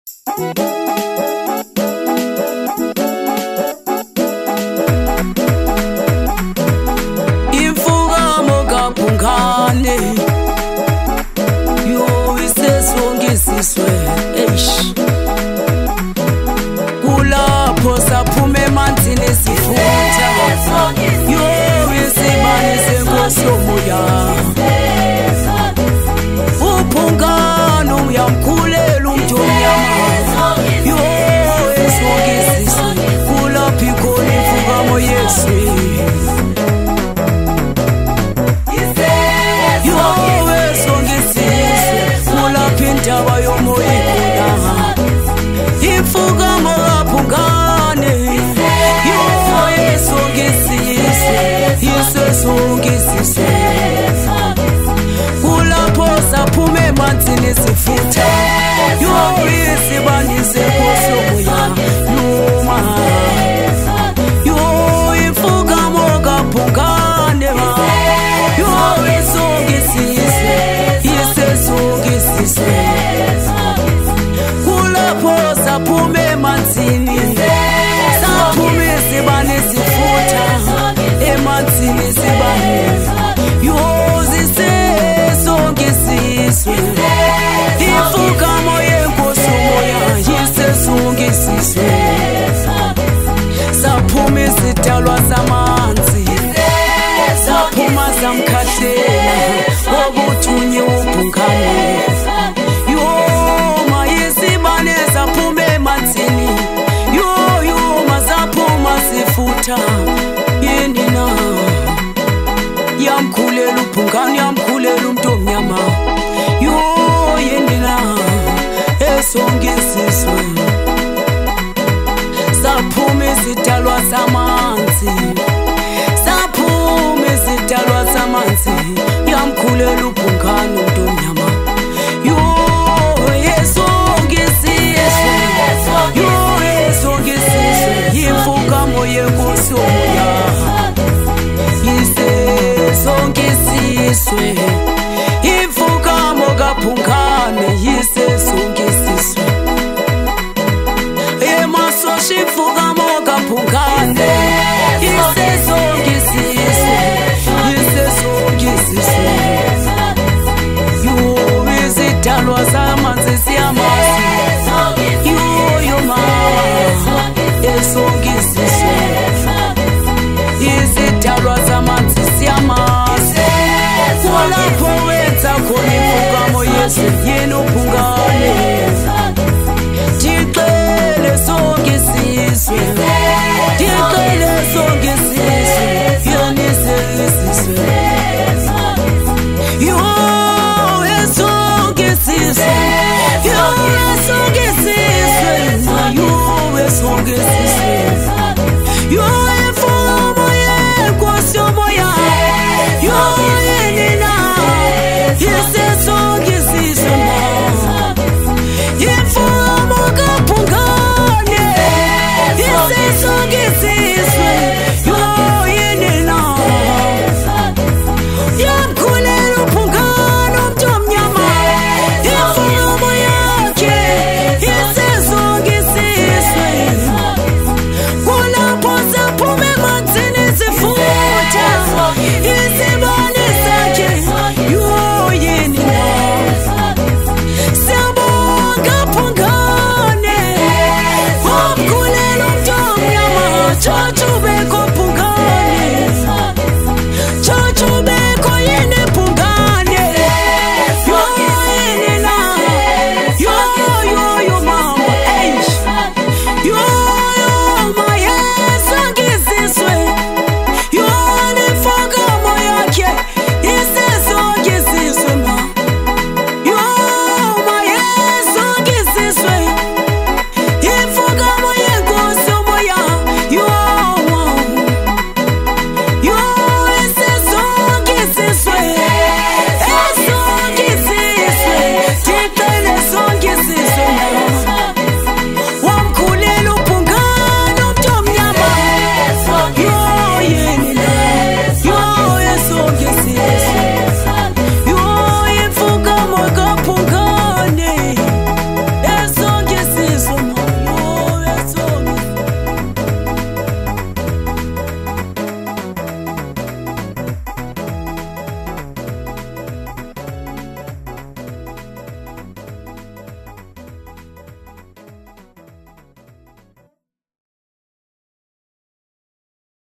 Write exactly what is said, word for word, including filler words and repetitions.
Imfukamo kaBhungane yo isesongisiswe eish kulapho saphuma emanzini sifutha yo isibani senkosi yomoya uBhungane uyamkhulela umuntu omnyama yo esongisiswe kulapho ikhona imfukamo Yesu indaba yomoya ikhona imfukamo kaBhungane yo esongisiswe yisesongisiswe kulapho saphuma emanzini sifutha yo isibani senkosi yomoya noma yo imfukamo kaBhungane yo esongisiswe yisesongisiswe kulapho saphuma emanzini saphuma isibani sifutha emanzini sibani yo zisesongisiswe imfukamo yenkosi yomoya yisesongisiswe saphuma isidalwa samanzi saphuma samkhahlela obuthunye uBhungane yo mayisibane saphuma emanzini yo yo masaphuma sifutha yini na yamkhulela uBhungane yamkhulela umuntu omnyama yo yini na esongisiswe saphuma isidalwa samanzi saphuma isidalwa samanzi yamkhulela uBhungane umuntu omnyama yo esongisiswe yo esongisiswe imfukamo yenkosi yomoya yisesongisiswe imfukamo kaBhungane yisesongisiswe emasosha imfukamo kaBhungane yisesongisiswe yisesongisiswe yo izidalwa zamanzi siyamazi yo yo mama esongisiswe izidalwa zamanzi siyamazi kulapho wenza khona imfukamo Yesu yena uBhungane Dicele songisiswe Dicele songisiswe yonisiswe yo esongisiswe yo esongisiswe yo esongisiswe